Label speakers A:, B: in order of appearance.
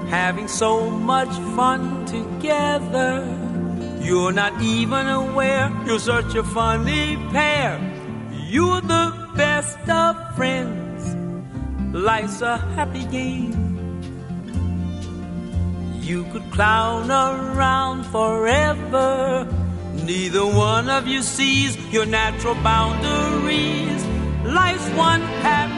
A: having so much fun together. You're not even aware you're such a funny pair. You're the best of friends. Life's a happy game. You could clown around forever. Neither one of you sees your natural boundaries. Life's one happy